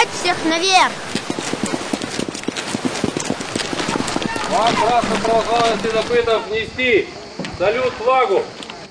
Поднять всех наверх! Вам, братство православных следопытов, внести салют флагу!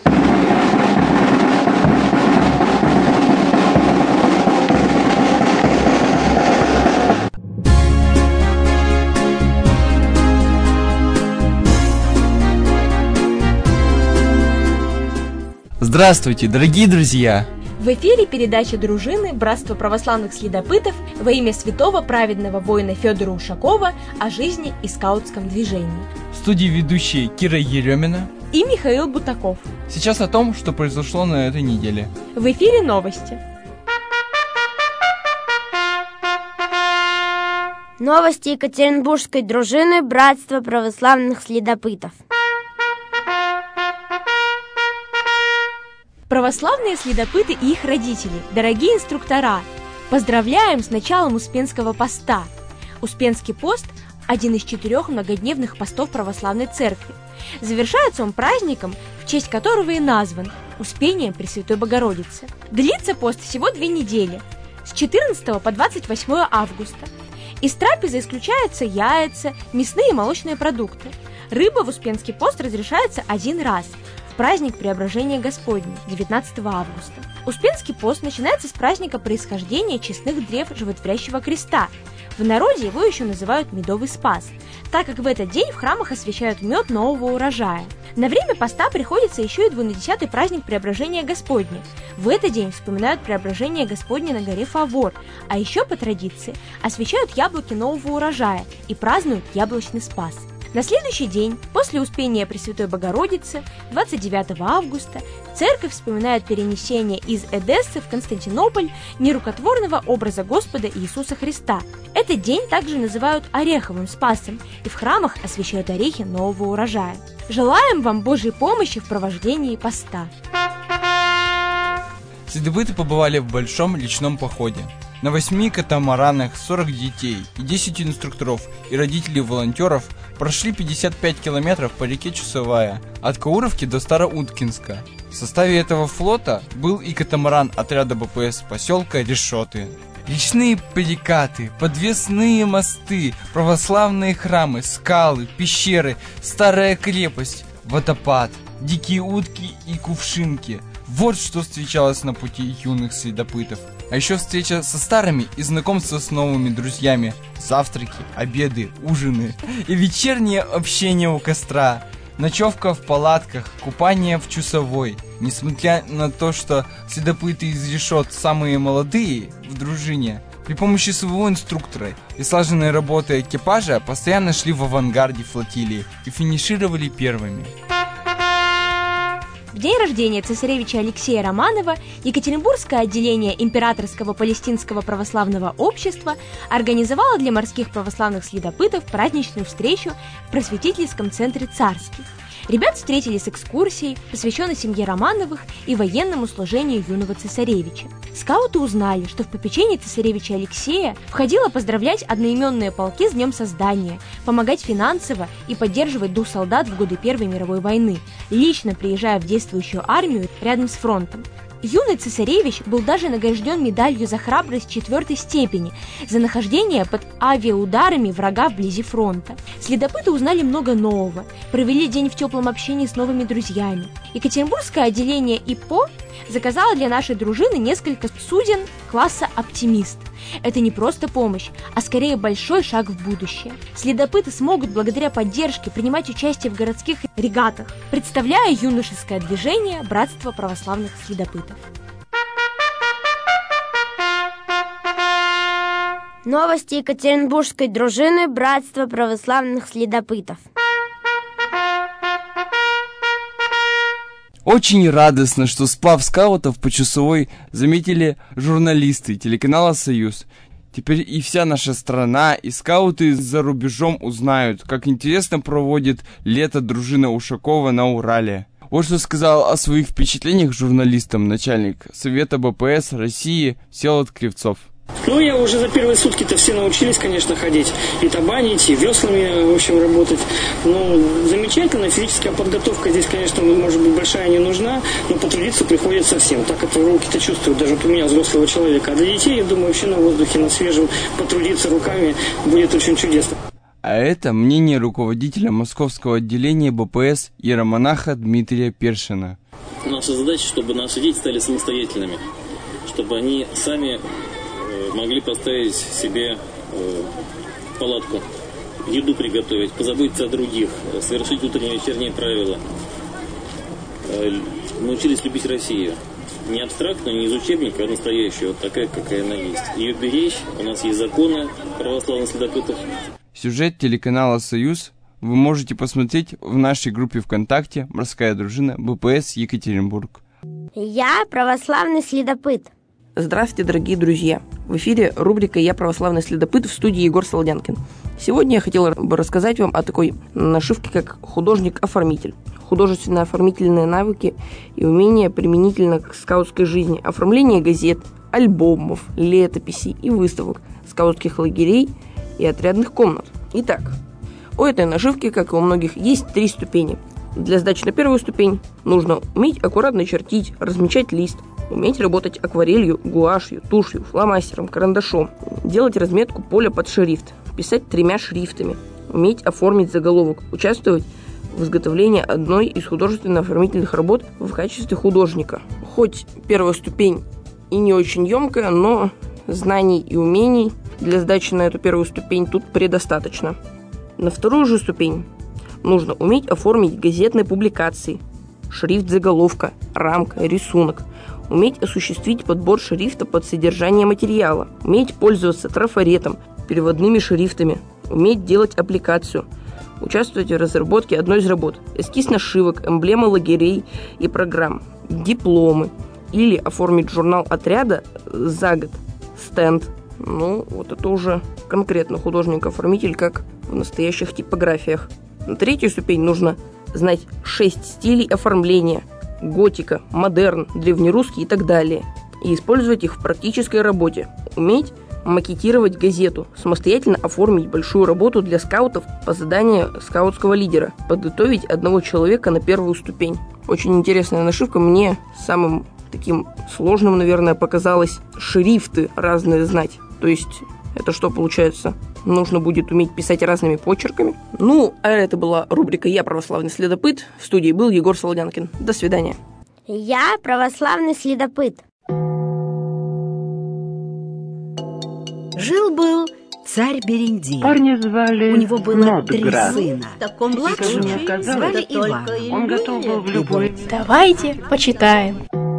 Здравствуйте, дорогие друзья! В эфире передача дружины Братства православных следопытов во имя святого праведного воина Федора Ушакова о жизни и скаутском движении. В студии ведущие Кира Еремина И Михаил Бутаков. Сейчас о том, что произошло на этой неделе. В эфире новости. Новости Екатеринбургской дружины Братства православных следопытов. Православные следопыты и их родители, дорогие инструктора, поздравляем с началом Успенского поста. Успенский пост – один из 4 многодневных постов православной церкви. Завершается он праздником, в честь которого и назван – Успением Пресвятой Богородицы. Длится пост всего 2 недели, с 14 по 28 августа. Из трапезы исключаются яйца, мясные и молочные продукты. Рыба в Успенский пост разрешается 1 раз – в праздник Преображения Господня, 19 августа. Успенский пост начинается с праздника происхождения честных древ животворящего креста. В народе его еще называют Медовый Спас, так как в этот день в храмах освящают мед нового урожая. На время поста приходится еще и 210-й праздник Преображения Господня. В этот день вспоминают Преображение Господне на горе Фавор, а еще по традиции освящают яблоки нового урожая и празднуют Яблочный Спас. На следующий день, после Успения Пресвятой Богородицы, 29 августа, церковь вспоминает перенесение из Эдессы в Константинополь нерукотворного образа Господа Иисуса Христа. Этот день также называют Ореховым Спасом, и в храмах освящают орехи нового урожая. Желаем вам Божьей помощи в провождении поста. Следопыты побывали в большом личном походе. На 8 катамаранах 40 детей и 10 инструкторов и родителей волонтеров прошли 55 километров по реке Чусовая, от Кауровки до Староуткинска. В составе этого флота был и катамаран отряда БПС поселка Решоты. Речные перекаты, подвесные мосты, православные храмы, скалы, пещеры, старая крепость, водопад, дикие утки и кувшинки. Вот что встречалось на пути юных следопытов. А еще встреча со старыми и знакомство с новыми друзьями, завтраки, обеды, ужины и вечернее общение у костра, ночевка в палатках, купание в Чусовой. Несмотря на то, что следопыты из Решот самые молодые в дружине, при помощи своего инструктора и слаженной работы экипажа постоянно шли в авангарде флотилии и финишировали первыми. В день рождения цесаревича Алексея Романова Екатеринбургское отделение Императорского палестинского православного общества организовало для морских православных следопытов праздничную встречу в просветительском центре «Царский». Ребят встретили с экскурсией, посвященной семье Романовых и военному служению юного цесаревича. Скауты узнали, что в попечении цесаревича Алексея входило поздравлять одноименные полки с днем создания, помогать финансово и поддерживать дух солдат в годы Первой мировой войны, лично приезжая в действующую армию рядом с фронтом. Юный цесаревич был даже награжден медалью за храбрость 4-й степени за нахождение под авиаударами врага вблизи фронта. Следопыты узнали много нового, провели день в теплом общении с новыми друзьями. Екатеринбургское отделение ИПО заказало для нашей дружины несколько суден класса «Оптимист». Это не просто помощь, а скорее большой шаг в будущее. Следопыты смогут благодаря поддержке принимать участие в городских регатах, представляя юношеское движение Братства православных следопытов. Новости Екатеринбургской дружины Братства православных следопытов. Очень радостно, что сплав скаутов по Чусовой заметили журналисты телеканала «Союз». Теперь и вся наша страна, и скауты за рубежом узнают, как интересно проводит лето дружина Ушакова на Урале. Вот что сказал о своих впечатлениях журналистам начальник Совета БПС России Всеволод Кривцов. Ну, я уже за первые сутки-то все научились, конечно, ходить. И табанить, и веслами, в общем, работать. Ну, замечательно. Физическая подготовка здесь, конечно, может быть, большая не нужна, но потрудиться приходится всем. Так это руки-то чувствуют, даже вот у меня, взрослого человека. А для детей, я думаю, вообще на воздухе, на свежем, потрудиться руками будет очень чудесно. А это мнение руководителя московского отделения БПС иеромонаха Дмитрия Першина. Наша задача, чтобы наши дети стали самостоятельными, чтобы они сами могли поставить себе палатку, еду приготовить, позаботиться о других, совершить утренние и вечерние правила. Научились любить Россию. Не абстрактную, не из учебника, а настоящую, вот такая, какая она есть. Ее беречь, у нас есть законы православных следопытов. Сюжет телеканала «Союз» вы можете посмотреть в нашей группе ВКонтакте «Морская дружина БПС Екатеринбург». Я православный следопыт. Здравствуйте, дорогие друзья! В эфире рубрика «Я православный следопыт», в студии Егор Солодянкин. Сегодня я хотел бы рассказать вам о такой нашивке, как художник-оформитель. Художественно-оформительные навыки и умения применительно к скаутской жизни. Оформление газет, альбомов, летописей и выставок, скаутских лагерей и отрядных комнат. Итак, у этой нашивки, как и у многих, есть 3 ступени. Для сдачи на первую ступень нужно уметь аккуратно чертить, размечать лист, уметь работать акварелью, гуашью, тушью, фломастером, карандашом, делать разметку поля под шрифт, писать 3 шрифтами, уметь оформить заголовок, участвовать в изготовлении одной из художественно-оформительных работ в качестве художника. Хоть первая ступень и не очень емкая, но знаний и умений для сдачи на эту первую ступень тут предостаточно. На вторую же ступень нужно уметь оформить газетные публикации, шрифт заголовка, рамка, рисунок, уметь осуществить подбор шрифта под содержание материала, уметь пользоваться трафаретом, переводными шрифтами, уметь делать аппликацию, участвовать в разработке одной из работ, эскиз нашивок, эмблемы лагерей и программ, дипломы, или оформить журнал отряда за год, стенд. Ну, вот это уже конкретно художник-оформитель, как в настоящих типографиях. На третью ступень нужно знать 6 стилей оформления: готика, модерн, древнерусский и так далее, и использовать их в практической работе. Уметь макетировать газету, самостоятельно оформить большую работу для скаутов по заданию скаутского лидера, подготовить одного человека на первую ступень. Очень интересная нашивка. Мне самым таким сложным, наверное, показалось шрифты разные знать. То есть это что получается? Нужно будет уметь писать разными почерками. Ну, а это была рубрика «Я православный следопыт». В студии был Егор Солодянкин. До свидания. Я православный следопыт. Жил-был царь Берендей. Парня звали У него было 3 Нодград. сына. И тоже мне казалось, звали Иван. Он готов был в любой... Давайте почитаем.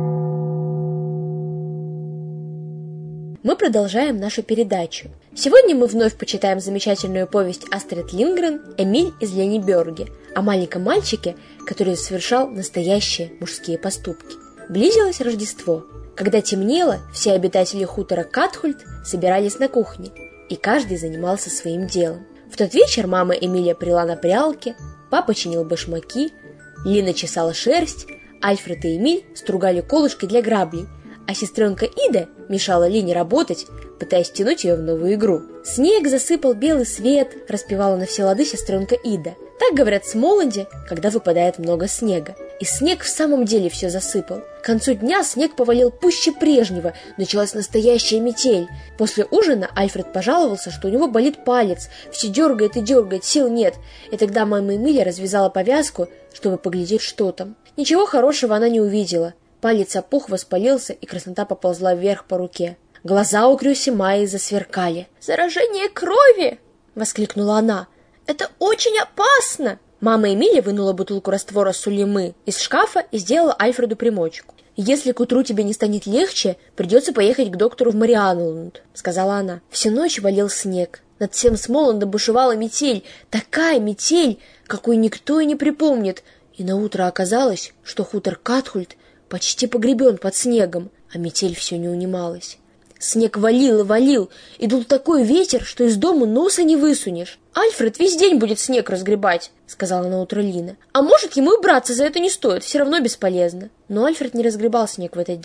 Мы продолжаем нашу передачу. Сегодня мы вновь почитаем замечательную повесть Астрид Линдгрен «Эмиль из Леннеберге» о маленьком мальчике, который совершал настоящие мужские поступки. Близилось Рождество. Когда темнело, все обитатели хутора Катхульт собирались на кухне, и каждый занимался своим делом. В тот вечер мама Эмиля пряла на прялке, папа чинил башмаки, Лина чесала шерсть, Альфред и Эмиль стругали колышки для граблей, а сестренка Ида мешала Лине работать, пытаясь втянуть ее в новую игру. «Снег засыпал белый свет», — распевала на все лады сестренка Ида. Так говорят в Смоланде, когда выпадает много снега. И снег в самом деле все засыпал. К концу дня снег повалил пуще прежнего, началась настоящая метель. После ужина Альфред пожаловался, что у него болит палец, все дергает и дергает, сил нет. И тогда мама Эмиля развязала повязку, чтобы поглядеть, что там. Ничего хорошего она не увидела. Палец опух, воспалился, и краснота поползла вверх по руке. Глаза у Крюси Майи засверкали. «Заражение крови!» — воскликнула она. «Это очень опасно!» Мама Эмиля вынула бутылку раствора сулимы из шкафа и сделала Альфреду примочку. «Если к утру тебе не станет легче, придется поехать к доктору в Марианлунд», — сказала она. Всю ночь валил снег. Над всем Смоландом бушевала метель. Такая метель, какой никто и не припомнит. И наутро оказалось, что хутор Катхульт почти погребен под снегом, а метель все не унималась. Снег валил и валил, и дул такой ветер, что из дома носа не высунешь. «Альфред весь день будет снег разгребать», — сказала наутро Лина. «А может, ему и браться за это не стоит, все равно бесполезно». Но Альфред не разгребал снег в этот день.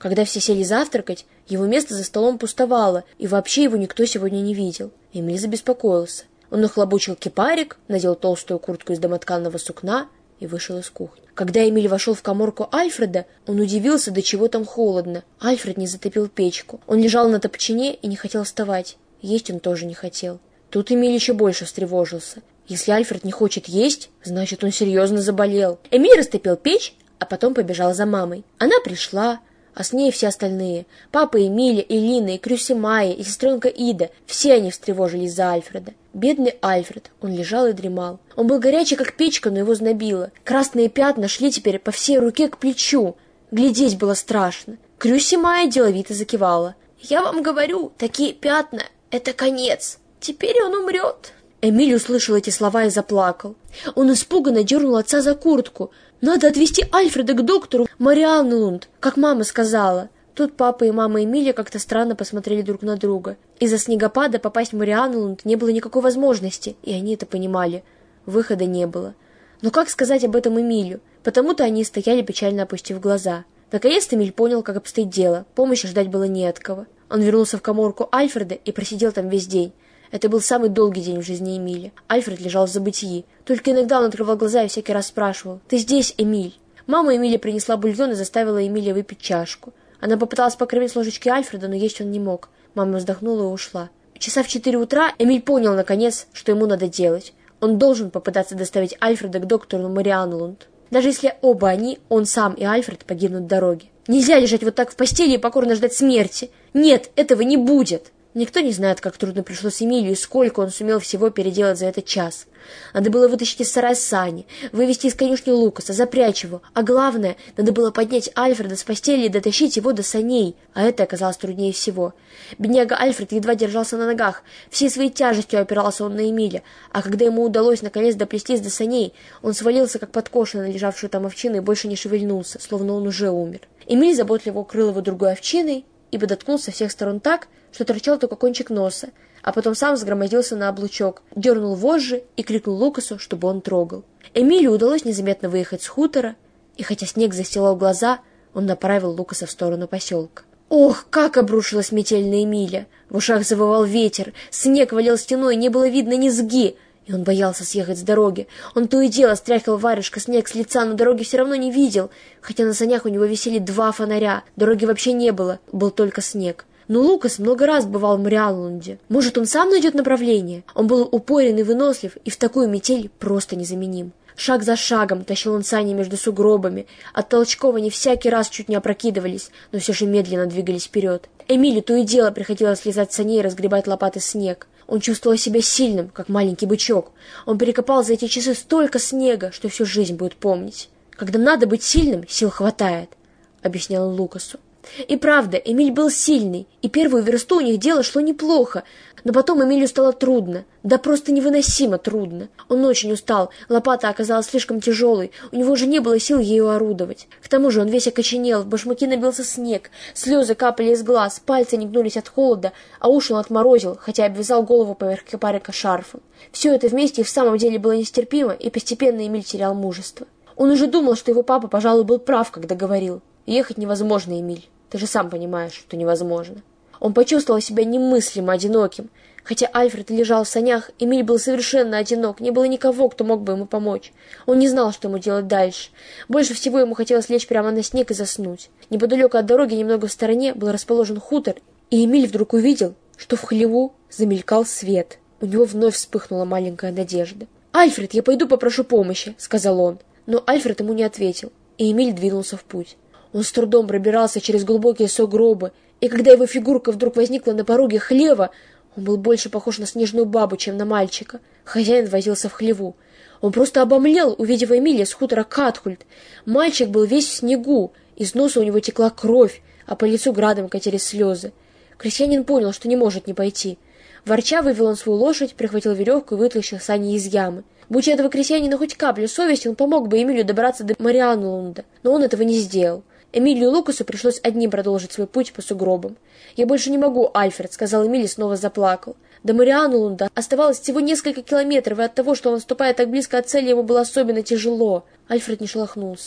Когда все сели завтракать, его место за столом пустовало, и вообще его никто сегодня не видел. Эмиль забеспокоился. Он нахлобучил кипарик, надел толстую куртку из домотканного сукна и вышел из кухни. Когда Эмиль вошел в каморку Альфреда, он удивился, до чего там холодно. Альфред не затопил печку. Он лежал на топчине и не хотел вставать. Есть он тоже не хотел. Тут Эмиль еще больше встревожился. Если Альфред не хочет есть, значит, он серьезно заболел. Эмиль растопил печь, а потом побежал за мамой. Она пришла, а с ней все остальные. Папа Эмиля, Элина, и Крюси Майя, и сестренка Ида. Все они встревожились за Альфреда. Бедный Альфред. Он лежал и дремал. Он был горячий, как печка, но его знобило. Красные пятна шли теперь по всей руке к плечу. Глядеть было страшно. Крюси Майя деловито закивала. «Я вам говорю, такие пятна — это конец. Теперь он умрет». Эмиль услышал эти слова и заплакал. Он испуганно дернул отца за куртку. «Надо отвезти Альфреда к доктору Марианнелунд, как мама сказала». Тут папа и мама Эмиля как-то странно посмотрели друг на друга. Из-за снегопада попасть в Марианнелунд не было никакой возможности, и они это понимали. Выхода не было. Но как сказать об этом Эмилю? Потому-то они стояли, печально опустив глаза. Наконец-то Эмиль понял, как обстоит дело. Помощи ждать было не от кого. Он вернулся в каморку Альфреда и просидел там весь день. Это был самый долгий день в жизни Эмиля. Альфред лежал в забытии. Только иногда он открывал глаза и всякий раз спрашивал: «Ты здесь, Эмиль?» Мама Эмиля принесла бульон и заставила Эмиля выпить чашку. Она попыталась покормить с ложечки Альфреда, но есть он не мог. Мама вздохнула и ушла. Часа в 4 утра Эмиль понял, наконец, что ему надо делать. Он должен попытаться доставить Альфреда к доктору Марианнелунд. Даже если оба они, он сам и Альфред, погибнут в дороге. Нельзя лежать вот так в постели и покорно ждать смерти. Нет, этого не будет. Никто не знает, как трудно пришлось Эмилию и сколько он сумел всего переделать за этот час. Надо было вытащить из сарая сани, вывести из конюшни Лукаса, запрячь его, а главное, надо было поднять Альфреда с постели и дотащить его до саней, а это оказалось труднее всего. Бедняга Альфред едва держался на ногах, всей своей тяжестью опирался он на Эмиля, а когда ему удалось наконец доплестись до саней, он свалился, как подкошенный на лежавшую там овчину, и больше не шевельнулся, словно он уже умер. Эмиль заботливо укрыл его другой овчиной и подоткнул со всех сторон так, что торчал только кончик носа, а потом сам взгромоздился на облучок, дернул вожжи и крикнул Лукасу, чтобы он трогал. Эмилию удалось незаметно выехать с хутора, и хотя снег застилал глаза, он направил Лукаса в сторону поселка. Ох, как обрушилась метель на Эмиля! В ушах завывал ветер, снег валил стеной, не было видно низги, и он боялся съехать с дороги. Он то и дело стряхивал варежка снег с лица, но дороги все равно не видел, хотя на санях у него висели 2 фонаря, дороги вообще не было, был только снег. Но Лукас много раз бывал в Марианнелунде. Может, он сам найдет направление? Он был упорен и вынослив, и в такую метель просто незаменим. Шаг за шагом тащил он сани между сугробами. От толчков они всякий раз чуть не опрокидывались, но все же медленно двигались вперед. Эмилю то и дело приходилось слезать с саней и разгребать лопатой снег. Он чувствовал себя сильным, как маленький бычок. Он перекопал за эти часы столько снега, что всю жизнь будет помнить. «Когда надо быть сильным, сил хватает», — объяснял он Лукасу. И правда, Эмиль был сильный, и первую версту у них дело шло неплохо, но потом Эмилю стало трудно, да просто невыносимо трудно. Он очень устал, лопата оказалась слишком тяжелой, у него уже не было сил ею орудовать. К тому же он весь окоченел, в башмаки набился снег, слезы капали из глаз, пальцы не гнулись от холода, а уши он отморозил, хотя обвязал голову поверх кипарика шарфом. Все это вместе и в самом деле было нестерпимо, и постепенно Эмиль терял мужество. Он уже думал, что его папа, пожалуй, был прав, когда говорил: «Ехать невозможно, Эмиль. Ты же сам понимаешь, что невозможно». Он почувствовал себя немыслимо одиноким. Хотя Альфред лежал в санях, Эмиль был совершенно одинок, не было никого, кто мог бы ему помочь. Он не знал, что ему делать дальше. Больше всего ему хотелось лечь прямо на снег и заснуть. Неподалеку от дороги, немного в стороне, был расположен хутор, и Эмиль вдруг увидел, что в хлеву замелькал свет. У него вновь вспыхнула маленькая надежда. «Альфред, я пойду попрошу помощи», — сказал он. Но Альфред ему не ответил, и Эмиль двинулся в путь. Он с трудом пробирался через глубокие сугробы, и когда его фигурка вдруг возникла на пороге хлева, он был больше похож на снежную бабу, чем на мальчика. Хозяин возился в хлеву. Он просто обомлел, увидев Эмиля с хутора Катхульт. Мальчик был весь в снегу, из носа у него текла кровь, а по лицу градом катились слезы. Крестьянин понял, что не может не пойти. Ворча вывел он свою лошадь, прихватил веревку и вытащил сани из ямы. Будь у этого крестьянина хоть капля совести, он помог бы Эмилю добраться до Марианнелунда, но он этого не сделал. Эмилию и Лукасу пришлось одним продолжить свой путь по сугробам. «Я больше не могу, Альфред», — сказал Эмиль и снова заплакал. До Марианнелунда оставалось всего несколько километров, и от того, что он ступает так близко от цели, ему было особенно тяжело. Альфред не шелохнулся.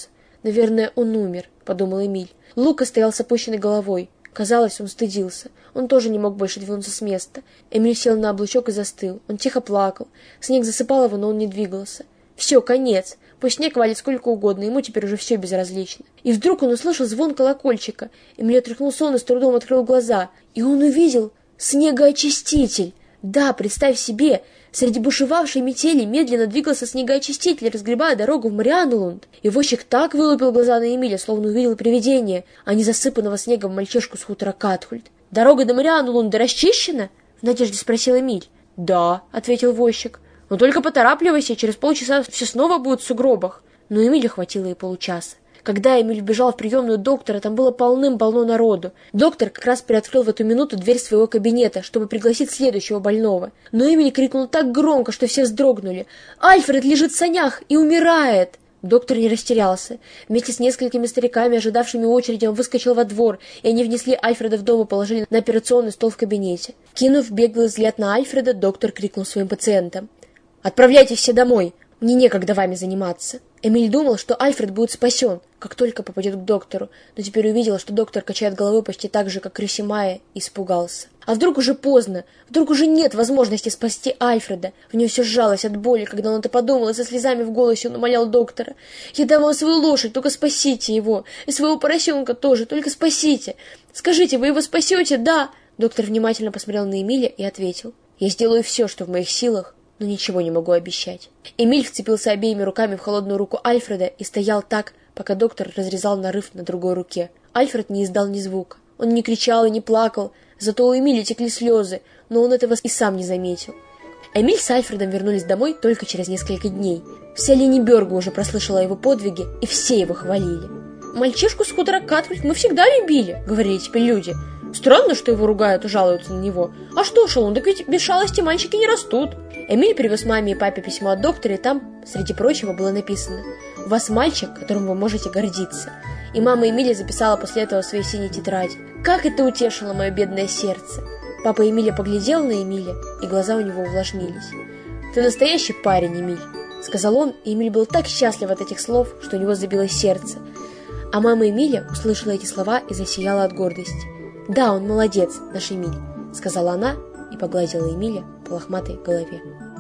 «Наверное, он умер», — подумал Эмиль. Лука стоял с опущенной головой. Казалось, он стыдился. Он тоже не мог больше двинуться с места. Эмиль сел на облучок и застыл. Он тихо плакал. Снег засыпал его, но он не двигался. Все, конец. Пусть снег валит сколько угодно, ему теперь уже все безразлично. И вдруг он услышал звон колокольчика. Эмиль отряхнул сон и с трудом открыл глаза. И он увидел снегоочиститель. Да, представь себе, среди бушевавшей метели медленно двигался снегоочиститель, разгребая дорогу в Марианнелунд. И возчик так вылупил глаза на Эмиля, словно увидел привидение, а не засыпанного снегом мальчишку с хутора Катхульт. «Дорога до Марианнелунда расчищена?» — в надежде спросил Эмиль. «Да», — ответил возчик. «Но только поторапливайся, через полчаса все снова будут в сугробах». Но Эмилю хватило и получаса. Когда Эмиль вбежал в приемную доктора, там было полным-полно народу. Доктор как раз приоткрыл в эту минуту дверь своего кабинета, чтобы пригласить следующего больного. Но Эмиль крикнул так громко, что все вздрогнули. «Альфред лежит в санях и умирает!» Доктор не растерялся. Вместе с несколькими стариками, ожидавшими очереди, он выскочил во двор, и они внесли Альфреда в дом и положили на операционный стол в кабинете. Кинув беглый взгляд на Альфреда, доктор крикнул своим пациентам: «Отправляйтесь все домой! Мне некогда вами заниматься!» Эмиль думал, что Альфред будет спасен, как только попадет к доктору, но теперь увидел, что доктор качает головой почти так же, как Рюсимая, и испугался. А вдруг уже поздно? Вдруг уже нет возможности спасти Альфреда? В нем все сжалось от боли, когда он это подумал, и со слезами в голосе он умолял доктора: «Я дам вам свою лошадь, только спасите его, и своего поросенка тоже, только спасите. Скажите, вы его спасете, да?» Доктор внимательно посмотрел на Эмиля и ответил: «Я сделаю все, что в моих силах, но ничего не могу обещать». Эмиль вцепился обеими руками в холодную руку Альфреда и стоял так, пока доктор разрезал нарыв на другой руке. Альфред не издал ни звука. Он не кричал и не плакал, зато у Эмиля текли слезы, но он этого и сам не заметил. Эмиль с Альфредом вернулись домой только через несколько дней. Вся Лениберга уже прослышала о его подвиге, и все его хвалили. «Мальчишку с хутора Катхульт мы всегда любили», — говорили теперь люди. «Странно, что его ругают и жалуются на него. А что, шалун, так ведь без шалости мальчики не растут». Эмиль привез маме и папе письмо от доктора, и там, среди прочего, было написано: «У вас мальчик, которым вы можете гордиться». И мама Эмиля записала после этого в своей синей тетради: «Как это утешило мое бедное сердце!» Папа Эмиля поглядел на Эмиля, и глаза у него увлажнились. «Ты настоящий парень, Эмиль», — сказал он, и Эмиль был так счастлив от этих слов, что у него забилось сердце. А мама Эмиля услышала эти слова и засияла от гордости. «Да, он молодец, наш Эмиль», — сказала она и погладила Эмиля по лохматой голове.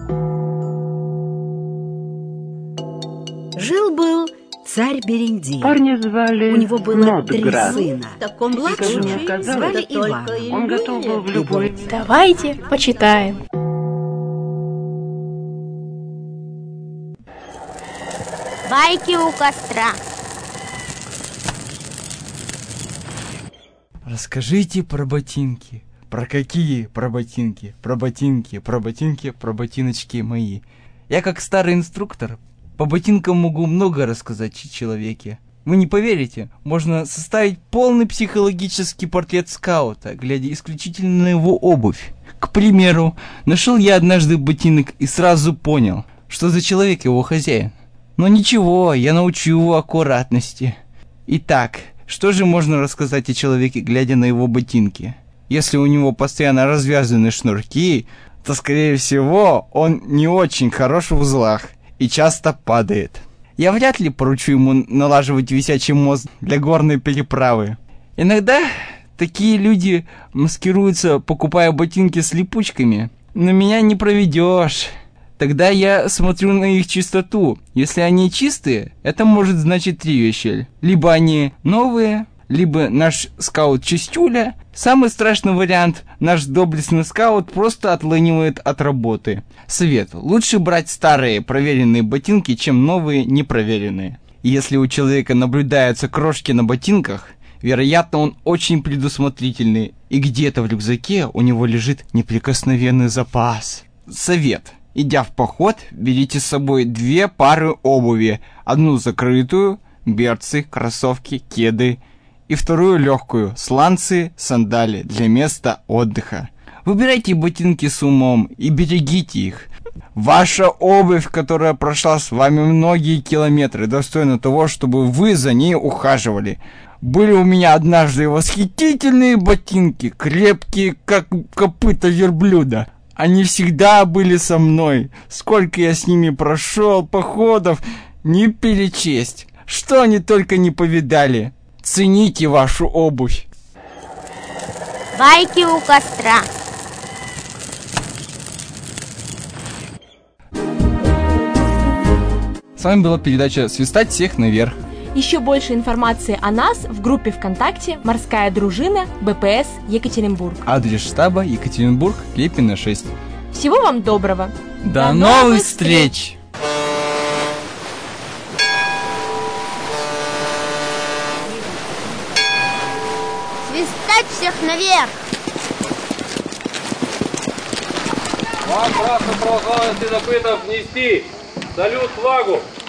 Жил-был царь Берендей. Парня звали У него было 3 Нотград. сына. Младшего звали Иван. Он готов был в любой... Давайте почитаем. Байки у костра. Расскажите про ботинки. Про какие про ботинки? Про ботинки, про ботинки, про ботиночки мои. Я как старый инструктор по ботинкам могу много рассказать о человеке. Вы не поверите, можно составить полный психологический портрет скаута, глядя исключительно на его обувь. К примеру, нашел я однажды ботинок и сразу понял, что за человек его хозяин. Но ничего, я научу его аккуратности. Итак, что же можно рассказать о человеке, глядя на его ботинки? Если у него постоянно развязаны шнурки, то, скорее всего, он не очень хорош в узлах и часто падает. Я вряд ли поручу ему налаживать висячий мост для горной переправы. Иногда такие люди маскируются, покупая ботинки с липучками, но меня не проведешь. Тогда я смотрю на их чистоту. Если они чистые, это может значить 3 вещи. Либо они новые, либо наш скаут чистюля. Самый страшный вариант, наш доблестный скаут просто отлынивает от работы. Совет: лучше брать старые проверенные ботинки, чем новые непроверенные. Если у человека наблюдаются крошки на ботинках, вероятно, он очень предусмотрительный, и где-то в рюкзаке у него лежит неприкосновенный запас. Совет: идя в поход, берите с собой 2 пары обуви. Одну закрытую, берцы, кроссовки, кеды, и вторую легкую, сланцы, сандали для места отдыха. Выбирайте ботинки с умом и берегите их. Ваша обувь, которая прошла с вами многие километры, достойна того, чтобы вы за ней ухаживали. Были у меня однажды восхитительные ботинки, крепкие, как копыта верблюда. Они всегда были со мной. Сколько я с ними прошел походов, не перечесть. Что они только не повидали. Цените вашу обувь. Байки у костра. С вами была передача «Свистать всех наверх». Еще больше информации о нас в группе ВКонтакте «Морская дружина БПС Екатеринбург». Адрес штаба Екатеринбург, Лепина 6. Всего вам доброго. До новых встреч! Свистать всех наверх. Вам красным православным следопытов нести салют флагу.